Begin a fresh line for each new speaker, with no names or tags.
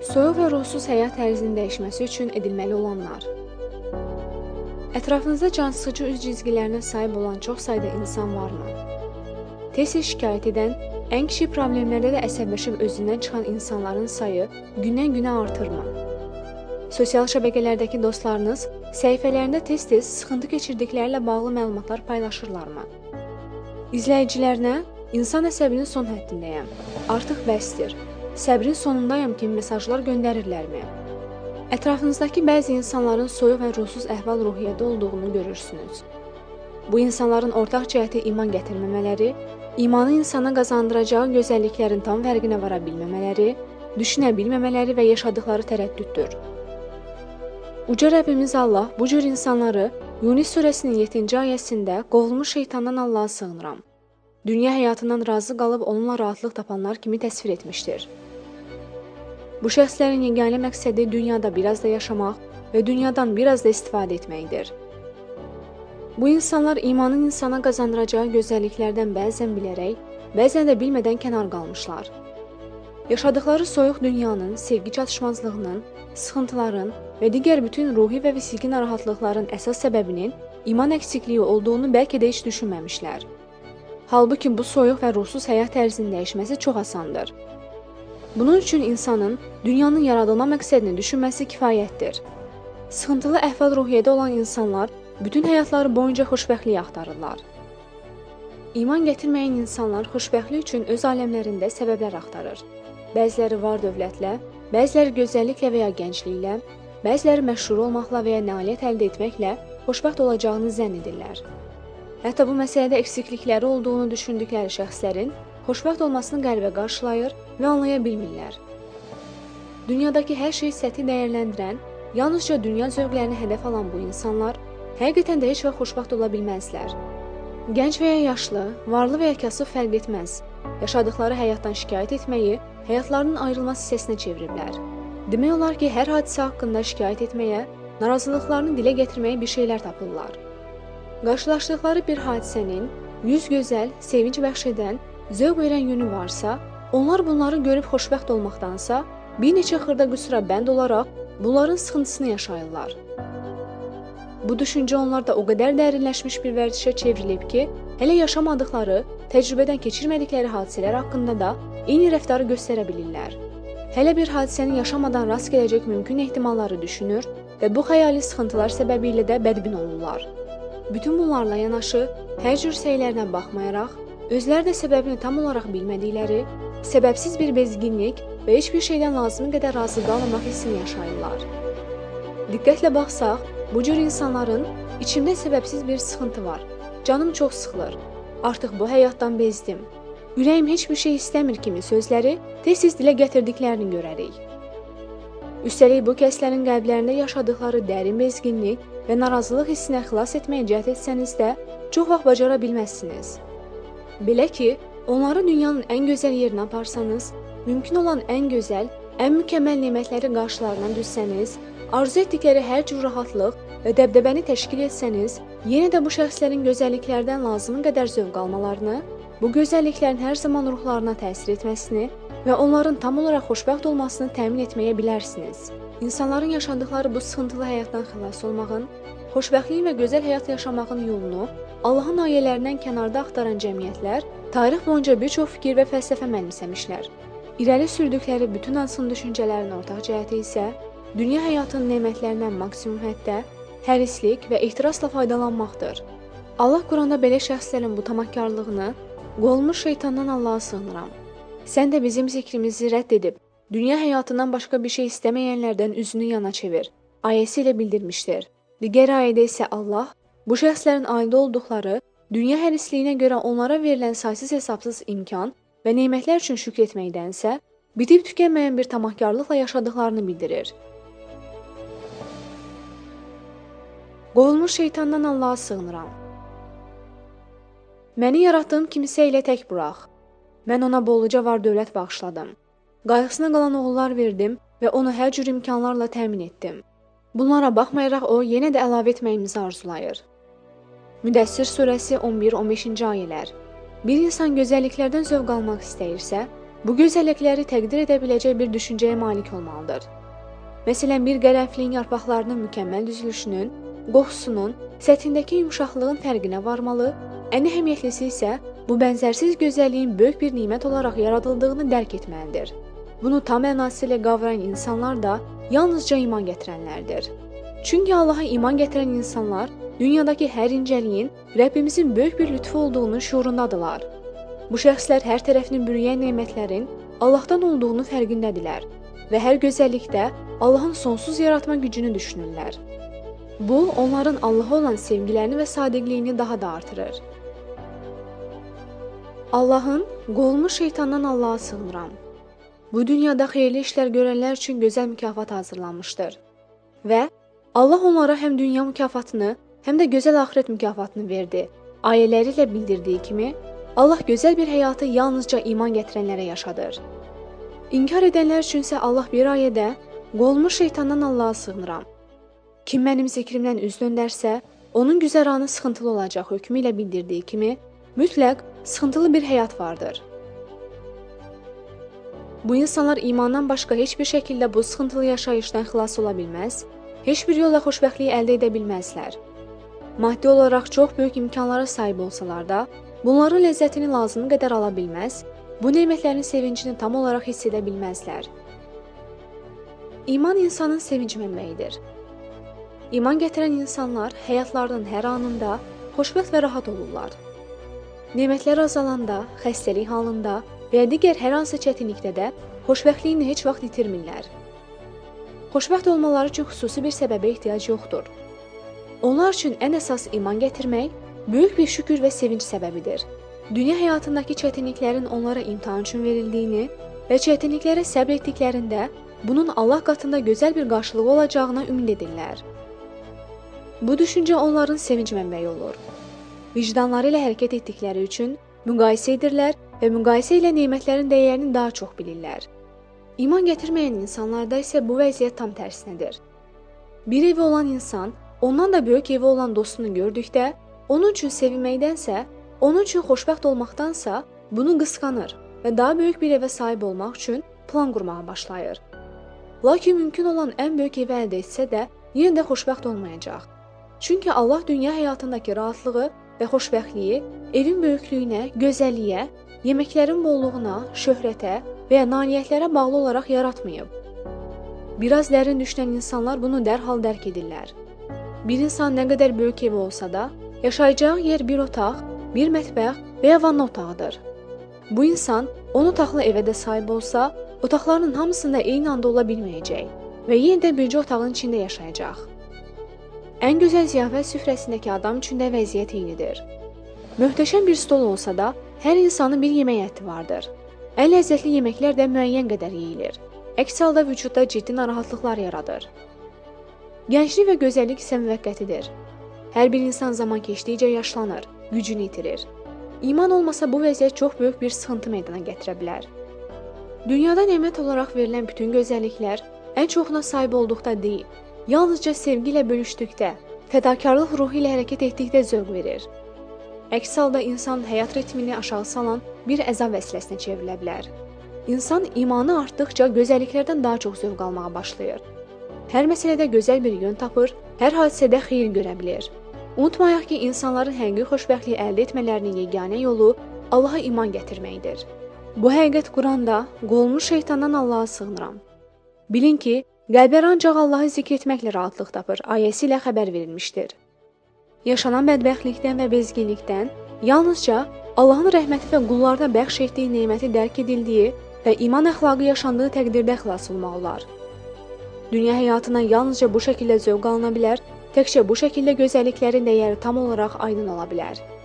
Soyuq və ruhsuz həyat tərzinin dəyişməsi üçün edilməli olanlar. Ətrafınızda cansıxıcı üz cizgilərinə sahib olan çox sayda insan varmı? Tez-tez şikayət edən, ən kiçik problemlərdə də əsəbləşib özündən çıxan insanların sayı gündən-günə artırmı? Sosial şəbəkələrdəki dostlarınız səhifələrində tez-tez sıxıntı keçirdiklərlə bağlı məlumatlar paylaşırlarmı? İzləyicilərinə insan əsəbinin son həddindəyəm, artıq bəsdir, səbrin sonundayam kimi mesajlar göndərirlərmi? Ətrafınızdakı bəzi insanların soyuq və ruhsuz əhval-ruhiyyədə olduğunu görürsünüz. Bu insanların ortaq cəhəti iman gətirməmələri, imanı insana qazandıracağı gözəlliklərin tam fərqinə vara bilməmələri, düşünə bilməmələri və yaşadıkları tərəddüddür. Uca Rəbbimiz Allah bu cür insanları Yunus surəsinin 7-ci ayəsində qovulmuş şeytandan Allaha sığınıram. Dünya həyatından razı qalıb onunla rahatlıq tapanlar kimi təsvir etmişdir. Bu şəxslərin yeganə məqsədi dünyada biraz da yaşamaq və dünyadan biraz da istifadə etməkdir. Bu insanlar imanın insana qazandıracağı gözəlliklərdən bəzən bilərək, bəzən də bilmədən kənar qalmışlar. Yaşadıkları soyuq dünyanın, sevgi çatışmazlığının, sıxıntıların və digər bütün ruhi və fiziki narahatlıqların əsas səbəbinin iman əksikliyi olduğunu bəlkə də heç düşünməmişlər. Halbuki bu soyuq və ruhsuz həyat tərzinin dəyişməsi çox asandır. Bunun üçün insanın dünyanın yaradılma məqsədini düşünməsi kifayətdir. Sıxıntılı əhval-ruhiyyədə olan insanlar bütün həyatları boyunca xoşbəxtlik axtarırlar. İman gətirməyən insanlar xoşbəxtlik üçün öz aləmlərində səbəblər axtarır. Bəziləri var-dövlətlə, bəziləri gözəlliklə və ya gəncliklə, bəziləri məşhur olmaqla və ya nailiyyət əldə etməklə xoşbəxt olacağını zənn edirlər. Hətta bu məsələdə eksiklikləri olduğunu düşündükləri şəxslərin xoşbəxt olmasını qəlbə qarşılayır və anlaya bilmirlər. Dünyadakı hər şeyi səthi dəyərləndirən, yalnızca dünya zövqlərini hədəf alan bu insanlar həqiqətən də heç vaxt xoşbəxt ola bilməzlər. Gənc və ya yaşlı, varlı və ya kasıb fərq etməz. Yaşadıkları həyatdan şikayət etməyi həyatlarının ayrılmaz hissəsinə çeviriblər. Demək olar ki, hər hadisə haqqında şikayət etməyə, narazılıqlarını dilə gətirməyə bir şeylər tapırlar. Qarşılaşdıqları bir hadisənin yüz gözəl, sevinç bəxş edən, zövq verən yönü varsa, onlar bunları görüb xoşbəxt olmaqdansa, bir neçə xırda qüsura bənd olaraq bunların sıxıntısını yaşayırlar. Bu düşüncə onlarda o qədər dərinləşmiş bir vərdişə çevrilib ki, hələ yaşamadıkları, təcrübədən keçirmədikləri hadisələr haqqında da eyni rəftarı göstərə bilirlər. Hələ bir hadisənin yaşamadan rast gələcək mümkün ehtimalları düşünür və bu xəyali sıxıntılar səbəbilə də bədbin olurlar. Bütün bunlarla yanaşı, hər cür səylərinə baxmayaraq, özləri də səbəbini tam olaraq bilmədikləri, səbəbsiz bir bezginlik və heç bir şeydən lazımı qədər razı qalmamaq hissini yaşayırlar. Diqqətlə baxsaq, bu cür insanların içimdə səbəbsiz bir sıxıntı var, canım çox sıxılır, artıq bu həyatdan bezdim, ürəyim heç bir şey istəmir kimi sözləri tez-tez dilə gətirdiklərini görərik. Üstəlik bu kəslərin qəlblərində yaşadıkları dərin bezginlik və narazılıq hissinə xilas etməyə cəhd etsəniz də çox vaxt bacara bilməzsiniz. Belə ki, onları dünyanın ən gözəl yerinə aparsanız, mümkün olan ən gözəl, ən mükəmməl nemətləri qarşılarına düzsəniz, arzu etdikləri hər cür rahatlıq və dəbdəbəni təşkil etsəniz, yenə də bu şəxslərin gözəlliklərdən lazımı qədər zövq almalarını, bu gözəlliklərin hər zaman ruhlarına təsir etməsini və onların tam olaraq xoşbəxt olmasını təmin etməyə bilərsiniz. İnsanların yaşadıkları bu sıxıntılı həyatdan xilas olmağın, xoşbəxtlik və gözəl həyat yaşamağın yolunu Allahın ayələrindən kənarda axtaran cəmiyyətlər tarix boyunca bir çox fikir və fəlsəfə mənimsəmişlər. İrəli sürdükləri bütün hansın düşüncələrin ortaq cəhəti isə dünya həyatının nemətlərindən maksimum həddə hərislik və ehtirasla faydalanmaqdır. Allah Quranda belə şəxslərin bu tamahkarlığını qovulmuş şeytandan Allaha sığınıram. Sən də bizim zikrimizi rədd edib, dünya həyatından başqa bir şey istəməyənlərdən üzünü yana çevir, ayəsi ilə bildirmişdir. Digər ayədə isə Allah, bu şəxslərin aid olduqları, dünya hərisliyinə görə onlara verilən saysız-hesabsız imkan və nemətlər üçün şükr etməkdənsə, bitib tükənməyən bir tamahkarlıqla yaşadıklarını bildirir. Qovulmuş şeytandan Allaha sığınıram. Məni yaratdığım kimsə ilə tək burax. Mən ona bolluca var-dövlət bağışladım. Qayğısına qalan oğullar verdim və onu hər cür imkanlarla təmin etdim. Bunlara baxmayaraq o, yenə də əlavə etməyimizi arzulayır. Müddəssir surəsi 11-15-ci ayələr. Bir insan gözəlliklərdən zövq almaq istəyirsə, bu gözəllikləri təqdir edə biləcək bir düşüncəyə malik olmalıdır. Məsələn, bir qərənfilin yarpaqlarının mükəmməl düzülüşünün, qoxusunun, səthindəki yumşaqlığın fərqinə varmalı, ən əhəmiyyətlisi isə bu bənzərsiz gözəlliyin böyük bir nimət olaraq yaradıldığını dərk etməlidir. Bunu tam mənası ilə qavrayan insanlar da yalnızca iman gətirənlərdir. Çünki Allaha iman gətirən insanlar dünyadakı hər incəliyin Rəbbimizin böyük bir lütfu olduğunu şuurundadılar. Bu şəxslər hər tərəfini bürüyən nemətlərin Allahdan olduğunu fərqindədirlər və hər gözəllikdə Allahın sonsuz yaratma gücünü düşünürlər. Bu, onların Allaha olan sevgilərini və sadiqliyini daha da artırır. Allahın, qolmuş şeytandan Allaha sığınıram. Bu dünyada xeyirli işlər görənlər üçün gözəl mükafat hazırlanmışdır. Və Allah onlara həm dünya mükafatını, həm də gözəl axirət mükafatını verdi. Ayələri ilə bildirdiyi kimi, Allah gözəl bir həyatı yalnızca iman gətirənlərə yaşadır. İnkar edənlər üçünsə Allah bir ayədə, qolmuş şeytandan Allaha sığınıram. Kim mənim zikrimdən üz döndərsə, onun güzəranı sıxıntılı olacaq hökmü ilə bildirdiyi kimi, mütləq sıxıntılı bir həyat vardır. Bu insanlar imandan başqa heç bir şəkildə bu sıxıntılı yaşayışdan xilas ola bilməz, heç bir yolla xoşbəxtliyi əldə edə bilməzlər. Maddi olaraq çox böyük imkanlara sahib olsalar da, bunların ləzzətini lazımı qədər ala bilməz, bu nemətlərin sevincini tam olaraq hiss edə bilməzlər. İman insanın sevinc mənbəyidir. İman gətirən insanlar həyatlarının hər anında xoşbəxt və rahat olurlar. Nemətlər azalanda, xəstəlik halında və ya digər hər hansı çətinlikdə də xoşbəxtliyini heç vaxt itirmirlər. Xoşbəxt olmaları üçün xüsusi bir səbəbə ehtiyac yoxdur. Onlar üçün ən əsas iman gətirmək böyük bir şükür və sevinç səbəbidir. Dünya həyatındakı çətinliklərin onlara imtahan üçün verildiyini və çətinliklərə səbr etdiklərində bunun Allah qatında gözəl bir qarşılığı olacağına ümid edirlər. Bu düşüncə onların sevinc mənbəyi olur. Vicdanları ilə hərəkət etdikləri üçün müqayisə edirlər və müqayisə ilə nemətlərin dəyərini daha çox bilirlər. İman gətirməyən insanlarda isə bu vəziyyət tam tərsinədir. Bir evi olan insan, ondan da böyük evi olan dostunu gördükdə, onun üçün sevinməkdənsə, onun üçün xoşbəxt olmaqdansa, bunu qısqanır və daha böyük bir evə sahib olmaq üçün plan qurmağa başlayır. Lakin mümkün olan ən böyük evi əldə etsə də, yenə də xoşbəxt olmayacaq. Çünki Allah dünya həyatındakı rahatlığı və xoşbəxtliyi evin böyüklüyünə, gözəlliyə, yeməklərin bolluğuna, şöhrətə və ya nailiyyətlərə bağlı olaraq yaratmayıb. Biraz dərin düşünən insanlar bunu dərhal dərk edirlər. Bir insan nə qədər böyük evi olsa da, yaşayacağı yer bir otaq, bir mətbəx və ya vanna otağıdır. Bu insan 10 otaqlı evə də sahib olsa, otaqların hamısında eyni anda ola bilməyəcək və yenə də bircə otağın içində yaşayacaq. Ən gözəl ziyafət süfrəsindəki adam üçün də vəziyyət eynidir. Möhtəşəm bir stol olsa da, hər insanın bir yemək əhdi vardır. Ən ləzzətli yeməklər də müəyyən qədər yeyilir. Əks halda vücudda ciddi narahatlıqlar yaradır. Gənclik və gözəllik isə müvəqqətidir. Hər bir insan zaman keçdikcə yaşlanır, gücünü itirir. İman olmasa bu vəziyyət çox böyük bir sıxıntı meydana gətirə bilər. Dünyada nemət olaraq verilən bütün gözəlliklər ən çoxuna sahib olduqda deyil, yalnızca sevgi ilə bölüşdükdə, fədakarlıq ruhu ilə hərəkət etdikdə zövq verir. Əks halda insan həyat ritmini aşağı salan bir əzab vəsiləsinə çevrilə bilər. İnsan imanı artdıqca gözəlliklərdən daha çox zövq almağa başlayır. Hər məsələdə gözəl bir yön tapır, hər hadisədə xeyir görə bilir. Unutmayaq ki, insanların həqiqi xoşbəxtliyi əldə etmələrinin yeganə yolu Allaha iman gətirməkdir. Bu həqiqət Quranda qolmuş şeytandan Allaha sığınıram. Bilin ki, qəlblər ancaq Allahı zikr etməklə rahatlıq tapır ayəsi ilə xəbər verilmişdir. Yaşanan bədbəxtlikdən və bezginlikdən yalnızca Allahın rəhməti və qullarda bəxş etdiyi neməti dərk edildiyi və iman əxlaqı yaşandığı təqdirdə xilas olmaq olar. Dünya həyatından yalnızca bu şəkildə zövq alına bilər, təkcə bu şəkildə gözəlliklərin dəyəri tam olaraq aydın ola bilər.